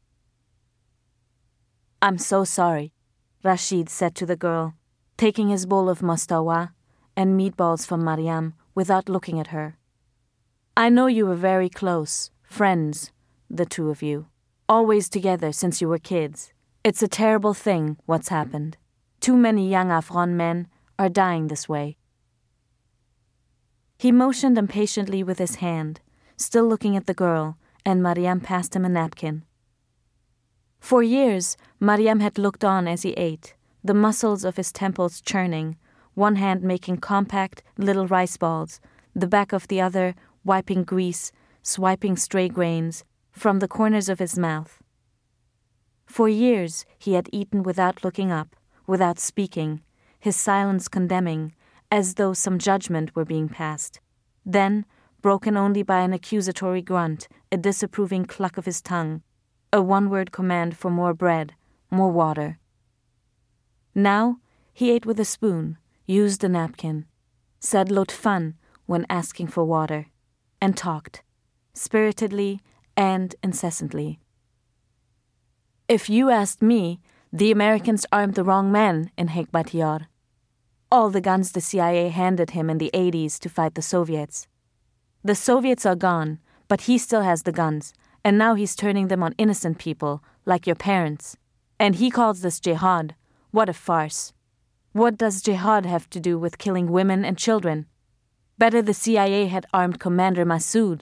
S1: "I'm so sorry," Rashid said to the girl, taking his bowl of mustawa and meatballs from Mariam without looking at her. "I know you were very close, friends, the two of you, always together since you were kids. It's a terrible thing, what's happened. Too many young Afghan men are dying this way." He motioned impatiently with his hand, still looking at the girl, and Mariam passed him a napkin. For years, Mariam had looked on as he ate, the muscles of his temples churning, one hand making compact little rice balls, the back of the other wiping grease, swiping stray grains from the corners of his mouth. For years he had eaten without looking up, without speaking, his silence condemning, as though some judgment were being passed. Then, broken only by an accusatory grunt, a disapproving cluck of his tongue, a one-word command for more bread, more water. Now he ate with a spoon, used a napkin, said lotfan when asking for water, and talked, spiritedly and incessantly. "If you asked me, the Americans armed the wrong man in Hekmatyar. All the guns the C I A handed him in the eighties to fight the Soviets. The Soviets are gone, but he still has the guns, and now he's turning them on innocent people, like your parents. And he calls this jihad. What a farce. What does jihad have to do with killing women and children? Better the C I A had armed Commander Massoud.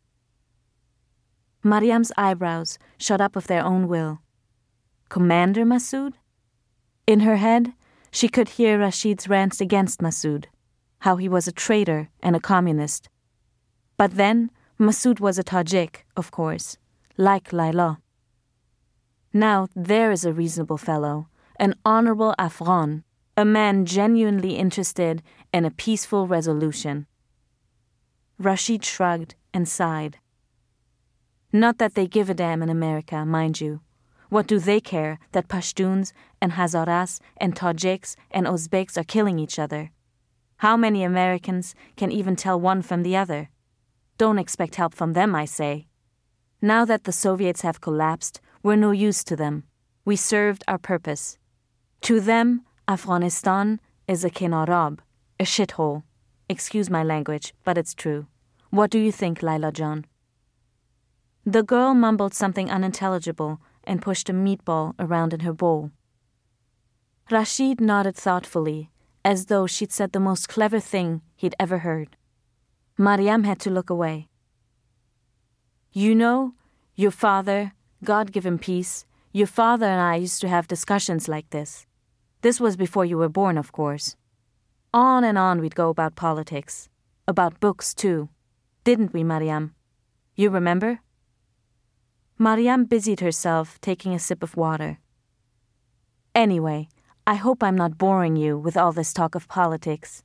S1: Mariam's eyebrows shot up of their own will. Commander Massoud? In her head, she could hear Rashid's rants against Massoud, how he was a traitor and a communist. But then, Massoud was a Tajik, of course, like Layla. Now there is a reasonable fellow, an honorable Afghan, a man genuinely interested in a peaceful resolution. Rashid shrugged and sighed. Not that they give a damn in America, mind you. What do they care that Pashtuns and Hazaras and Tajiks and Uzbeks are killing each other? How many Americans can even tell one from the other? Don't expect help from them, I say. Now that the Soviets have collapsed, we're no use to them. We served our purpose. To them, Afghanistan is a Kenarab, a shithole. Excuse my language, but it's true. What do you think, Layla John? The girl mumbled something unintelligible and pushed a meatball around in her bowl. Rashid nodded thoughtfully, as though she'd said the most clever thing he'd ever heard. Mariam had to look away. You know, your father, God give him peace, your father and I used to have discussions like this. This was before you were born, of course. On and on we'd go about politics. About books, too. Didn't we, Mariam? You remember? Mariam busied herself taking a sip of water. Anyway, I hope I'm not boring you with all this talk of politics.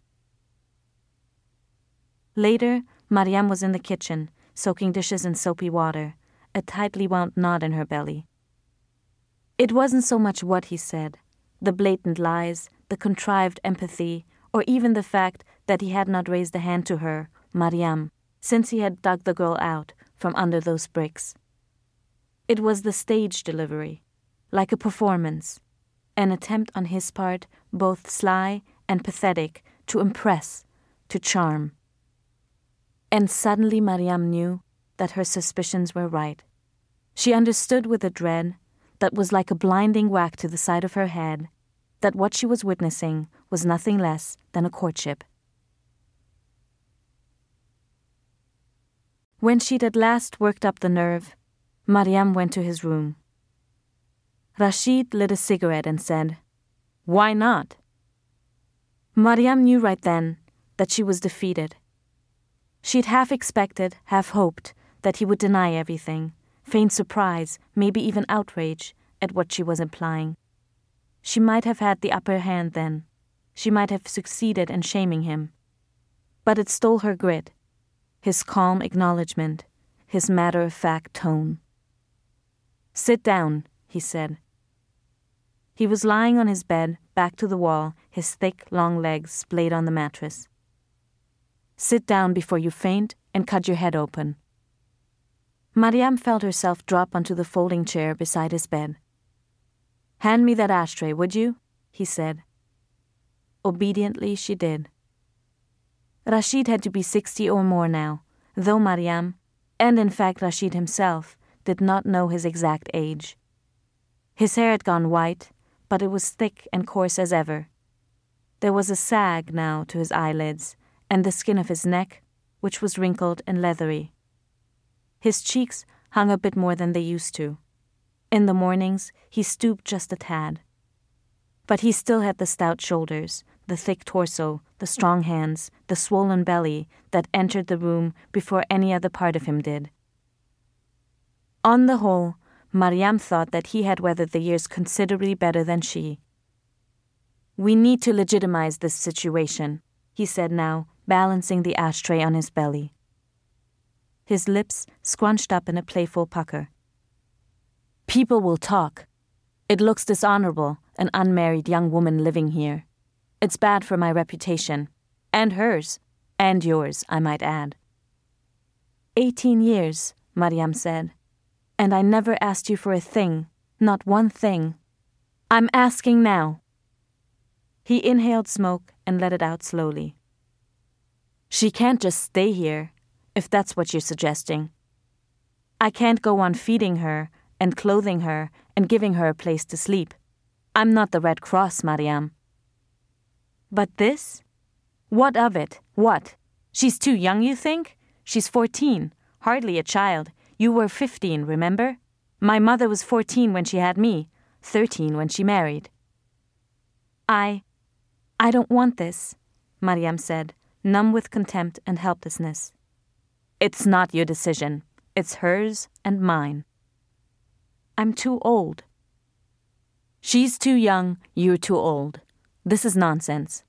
S1: Later, Mariam was in the kitchen, soaking dishes in soapy water, a tightly wound knot in her belly. It wasn't so much what he said, the blatant lies, the contrived empathy, or even the fact that he had not raised a hand to her, Mariam, since he had dug the girl out from under those bricks. It was the stage delivery, like a performance, an attempt on his part, both sly and pathetic, to impress, to charm. And suddenly Mariam knew that her suspicions were right. She understood with a dread that was like a blinding whack to the side of her head that what she was witnessing was nothing less than a courtship. When she'd at last worked up the nerve, Mariam went to his room. Rashid lit a cigarette and said, "Why not?" Mariam knew right then that she was defeated. She'd half expected, half hoped, that he would deny everything, feign surprise, maybe even outrage, at what she was implying. She might have had the upper hand then. She might have succeeded in shaming him. But it stole her grit, his calm acknowledgement, his matter-of-fact tone. "Sit down," he said. He was lying on his bed, back to the wall, his thick, long legs splayed on the mattress. "Sit down before you faint and cut your head open." Mariam felt herself drop onto the folding chair beside his bed. "Hand me that ashtray, would you?" he said. Obediently she did. Rashid had to be sixty or more now, though Mariam, and in fact Rashid himself, did not know his exact age. His hair had gone white, but it was thick and coarse as ever. There was a sag now to his eyelids, and the skin of his neck, which was wrinkled and leathery. His cheeks hung a bit more than they used to. In the mornings, he stooped just a tad. But he still had the stout shoulders, the thick torso, the strong hands, the swollen belly that entered the room before any other part of him did. On the whole, Mariam thought that he had weathered the years considerably better than she. "We need to legitimize this situation," he said now, balancing the ashtray on his belly. His lips scrunched up in a playful pucker. "People will talk. It looks dishonorable, an unmarried young woman living here. It's bad for my reputation. And hers. And yours, I might add." Eighteen years, Mariam said. "And I never asked you for a thing, not one thing. I'm asking now." He inhaled smoke and let it out slowly. "She can't just stay here, if that's what you're suggesting. I can't go on feeding her and clothing her and giving her a place to sleep. I'm not the Red Cross, Mariam." "But this? What of it? What? She's too young, you think? She's fourteen, hardly a child. You were fifteen, remember? My mother was fourteen when she had me, thirteen when she married. I, I don't want this, Mariam said, numb with contempt and helplessness. It's not your decision. It's hers and mine. I'm too old. She's too young, you're too old. This is nonsense.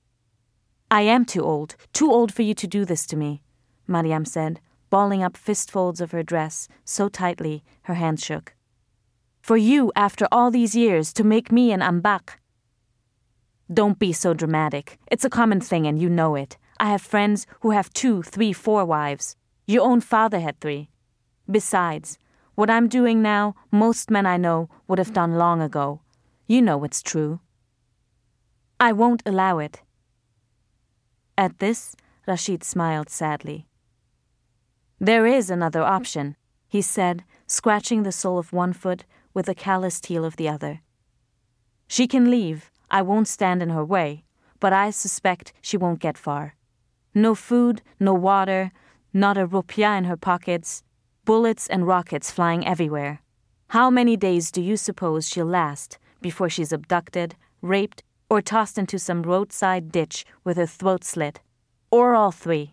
S1: I am too old, too old for you to do this to me, Mariam said, balling up fistfolds of her dress so tightly her hands shook. For you, after all these years, to make me an ambak. Don't be so dramatic. It's a common thing and you know it. I have friends who have two, three, four wives. Your own father had three. Besides, what I'm doing now, most men I know would have done long ago. You know it's true. I won't allow it. At this, Rashid smiled sadly. There is another option, he said, scratching the sole of one foot with the calloused heel of the other. She can leave. I won't stand in her way, but I suspect she won't get far. No food, no water, not a rupiah in her pockets, bullets and rockets flying everywhere. How many days do you suppose she'll last before she's abducted, raped, or tossed into some roadside ditch with her throat slit? Or all three?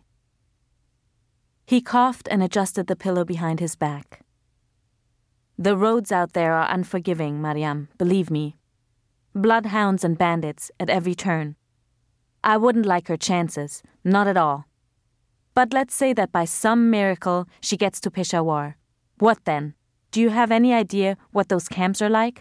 S1: He coughed and adjusted the pillow behind his back. The roads out there are unforgiving, Mariam, believe me. Bloodhounds and bandits at every turn. I wouldn't like her chances, not at all. But let's say that by some miracle she gets to Peshawar. What then? Do you have any idea what those camps are like?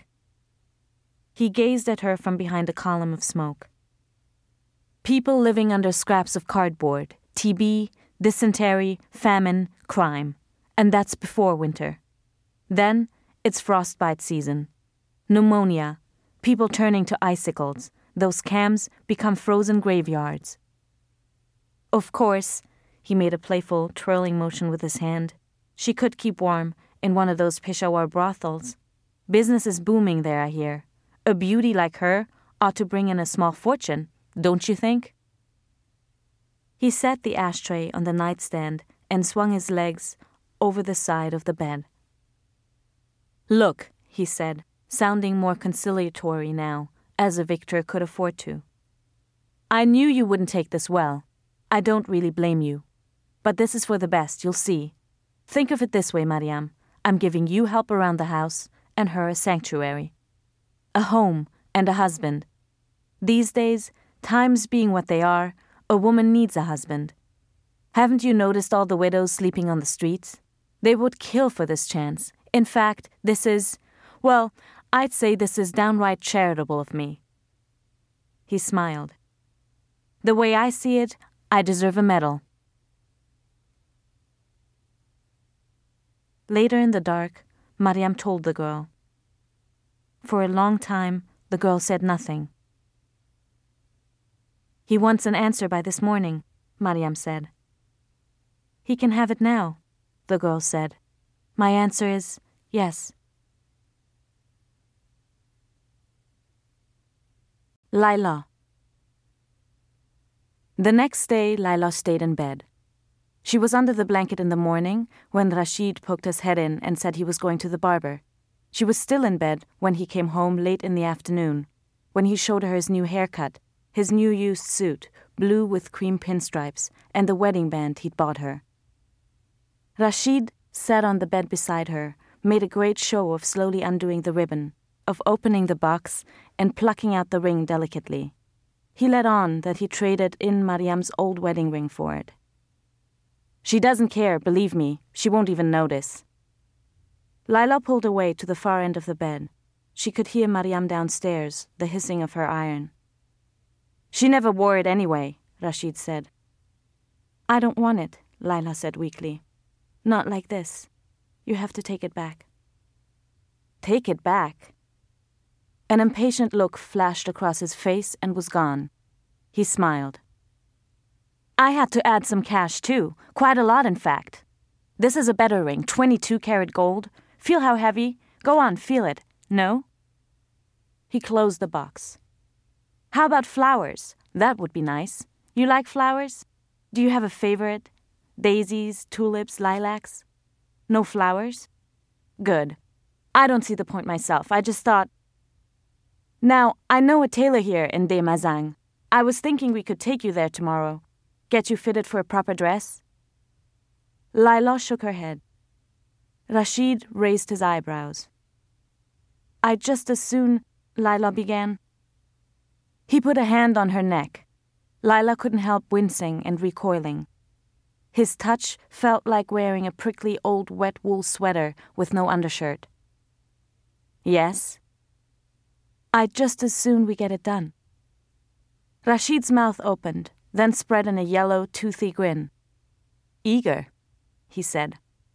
S1: He gazed at her from behind a column of smoke. People living under scraps of cardboard, T B, dysentery, famine, crime. And that's before winter. Then it's frostbite season. Pneumonia, people turning to icicles. Those camps become frozen graveyards. Of course, he made a playful, twirling motion with his hand. She could keep warm in one of those Peshawar brothels. Business is booming there, I hear. A beauty like her ought to bring in a small fortune, don't you think? He set the ashtray on the nightstand and swung his legs over the side of the bed. Look, he said, sounding more conciliatory now, as a victor could afford to. I knew you wouldn't take this well. I don't really blame you. But this is for the best, you'll see. Think of it this way, Mariam. I'm giving you help around the house and her a sanctuary. A home and a husband. These days, times being what they are, a woman needs a husband. Haven't you noticed all the widows sleeping on the streets? They would kill for this chance. In fact, this is, well, I'd say this is downright charitable of me. He smiled. The way I see it, I deserve a medal. Later in the dark, Mariam told the girl. For a long time, the girl said nothing. He wants an answer by this morning, Mariam said. He can have it now, the girl said. My answer is yes. Layla. The next day, Layla stayed in bed. She was under the blanket in the morning when Rashid poked his head in and said he was going to the barber. She was still in bed when he came home late in the afternoon, when he showed her his new haircut, his new used suit, blue with cream pinstripes, and the wedding band he'd bought her. Rashid sat on the bed beside her, made a great show of slowly undoing the ribbon, of opening the box and plucking out the ring delicately. He let on that he traded in Mariam's old wedding ring for it. She doesn't care, believe me. She won't even notice. Layla pulled away to the far end of the bed. She could hear Mariam downstairs, the hissing of her iron. She never wore it anyway, Rashid said. I don't want it, Layla said weakly. Not like this. You have to take it back. Take it back? An impatient look flashed across his face and was gone. He smiled. I had to add some cash, too. Quite a lot, in fact. This is a better ring, twenty-two karat gold. Feel how heavy? Go on, feel it. No? He closed the box. How about flowers? That would be nice. You like flowers? Do you have a favorite? Daisies, tulips, lilacs? No flowers? Good. I don't see the point myself. I just thought... Now, I know a tailor here in De Mazang. I was thinking we could take you there tomorrow. Get you fitted for a proper dress. Laila shook her head. Rashid raised his eyebrows. I'd just as soon... Laila began. He put a hand on her neck. Laila couldn't help wincing and recoiling. His touch felt like wearing a prickly old wet wool sweater with no undershirt. Yes? I'd just as soon we get it done. Rashid's mouth opened, then spread in a yellow, toothy grin. Eager, he said.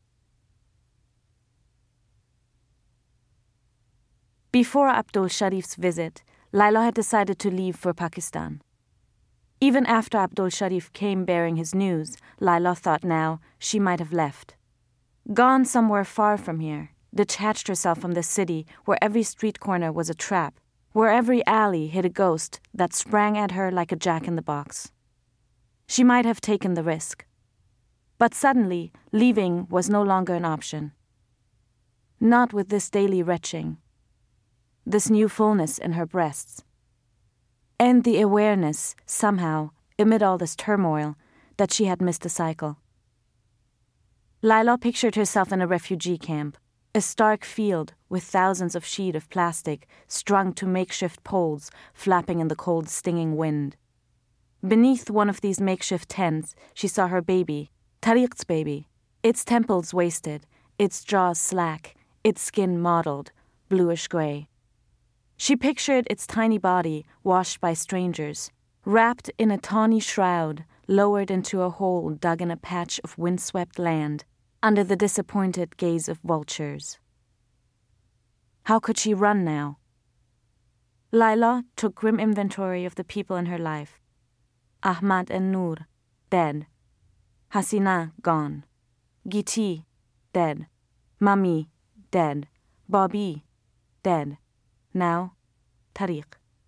S1: Before Abdul Sharif's visit, Laila had decided to leave for Pakistan. Even after Abdul Sharif came bearing his news, Laila thought now she might have left. Gone somewhere far from here, detached herself from the city where every street corner was a trap, where every alley hid a ghost that sprang at her like a jack-in-the-box. She might have taken the risk. But suddenly, leaving was no longer an option. Not with this daily retching, this new fullness in her breasts, and the awareness, somehow, amid all this turmoil, that she had missed a cycle. Laila pictured herself in a refugee camp, a stark field with thousands of sheets of plastic strung to makeshift poles flapping in the cold, stinging wind. Beneath one of these makeshift tents, she saw her baby, Tariq's baby, its temples wasted, its jaws slack, its skin mottled, bluish-gray. She pictured its tiny body washed by strangers, wrapped in a tawny shroud, lowered into a hole dug in a patch of windswept land, under the disappointed gaze of vultures. How could she run now? Laila took grim inventory of the people in her life. Ahmad and Noor, dead. Hasina, gone. Giti, dead. Mami, dead. Bobby, dead. Now, Tariq.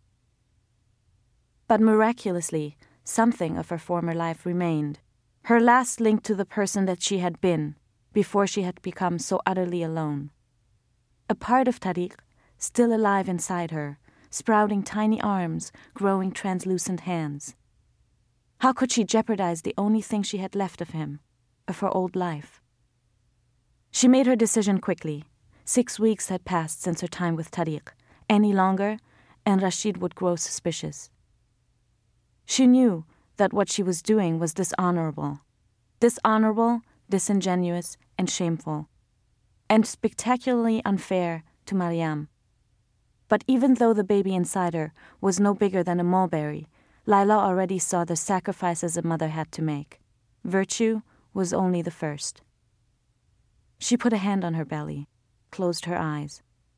S1: But miraculously, something of her former life remained, her last link to the person that she had been, before she had become so utterly alone. A part of Tariq, still alive inside her, sprouting tiny arms, growing translucent hands. How could she jeopardize the only thing she had left of him, of her old life? She made her decision quickly. Six weeks had passed since her time with Tariq. Any longer, and Rashid would grow suspicious. She knew that what she was doing was dishonorable. Dishonorable, disingenuous, and shameful. And spectacularly unfair to Mariam. But even though the baby inside her was no bigger than a mulberry, Laila already saw the sacrifices a mother had to make. Virtue was only the first. She put a hand on her belly, closed her eyes.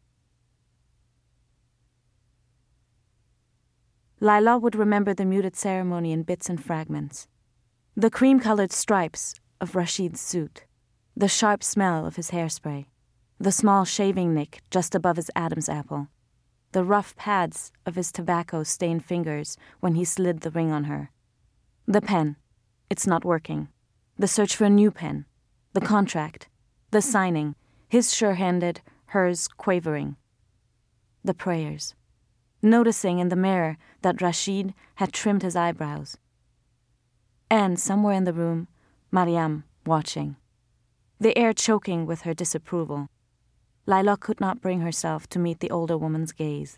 S1: Laila would remember the muted ceremony in bits and fragments. The cream-colored stripes of Rashid's suit, the sharp smell of his hairspray, the small shaving nick just above his Adam's apple, the rough pads of his tobacco-stained fingers when he slid the ring on her. The pen, it's not working. The search for a new pen, the contract, the signing, his sure-handed, hers quavering. The prayers. Noticing in the mirror that Rashid had trimmed his eyebrows. And somewhere in the room, Mariam watching. The air choking with her disapproval. Laila could not bring herself to meet the older woman's gaze.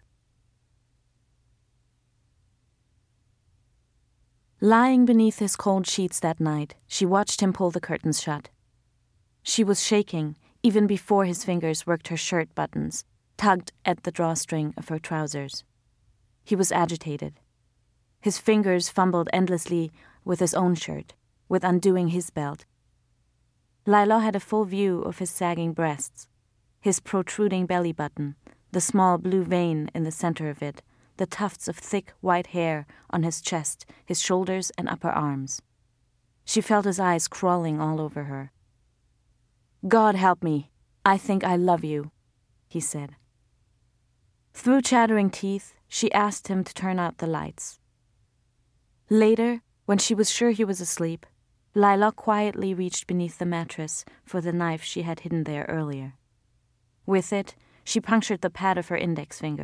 S1: Lying beneath his cold sheets that night, she watched him pull the curtains shut. She was shaking even before his fingers worked her shirt buttons, tugged at the drawstring of her trousers. He was agitated. His fingers fumbled endlessly with his own shirt, with undoing his belt. Laila had a full view of his sagging breasts, his protruding belly button, the small blue vein in the center of it, the tufts of thick white hair on his chest, his shoulders and upper arms. She felt his eyes crawling all over her. God help me, I think I love you, he said. Through chattering teeth, she asked him to turn out the lights. Later, When she was sure he was asleep, Lila quietly reached beneath the mattress for the knife she had hidden there earlier. With it, she punctured the pad of her index finger.